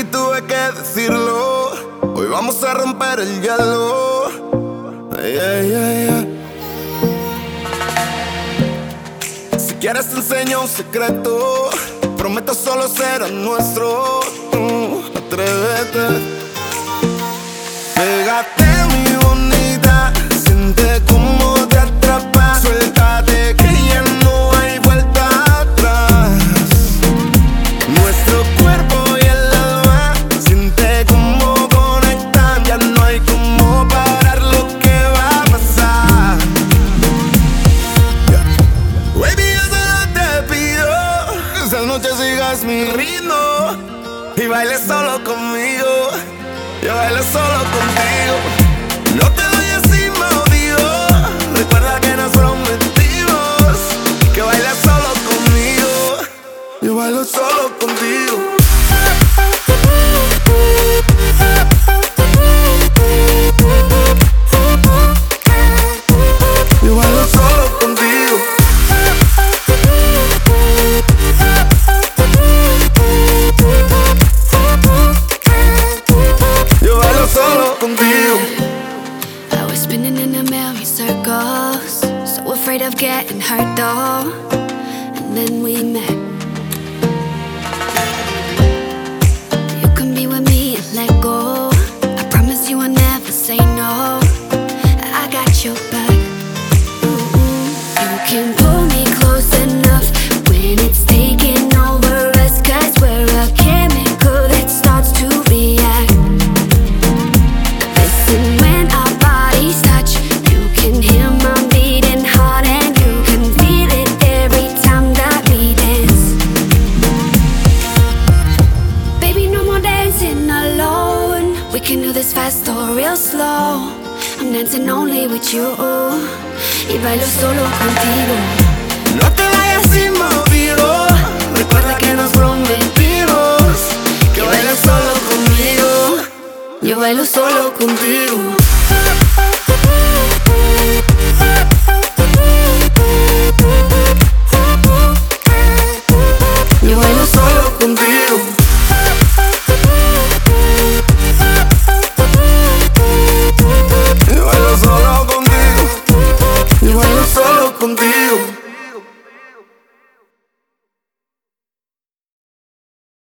tuve que decirlo. Hoy vamos a romper el hielo. Ay, ay, ay, ay. Si quieres te enseño un secreto. Prometo solo será nuestro. Atrévete. Pégate, mi bonita. Siente cómo te atrapa. Suéltate que ya no hay vuelta atrás. Nuestro cuerpo y el alma. Siente cómo conectan. Ya no hay cómo parar lo que va a pasar. Baby, yo solo te pido que esta noche sigas mi ritmo y bailes solo conmigo. Yo bailo solo contigo. No te vayas sin motivo. Recuerda que nos prometimos que bailes solo conmigo. Yo bailo solo contigo. Yo bailo solo contigo. Yo bailo solo contigo. I was spinning in a million circles, so afraid of getting hurt though. And then we met. You can be with me and let go. I promise you I'll never say no. I got your back. You can pull me close enough when it's taking over us, 'cause we're a chemical that starts to react. Listen, when our bodies touch, you can hear my beating heart and you can feel it every time that we dance. Baby, no more dancing alone. We can do this fast or real slow. I'm dancing only with you y bailo solo contigo. No te vayas sin motivo. Recuerda que nos prometimos que bailes solo conmigo. Yo bailo solo contigo.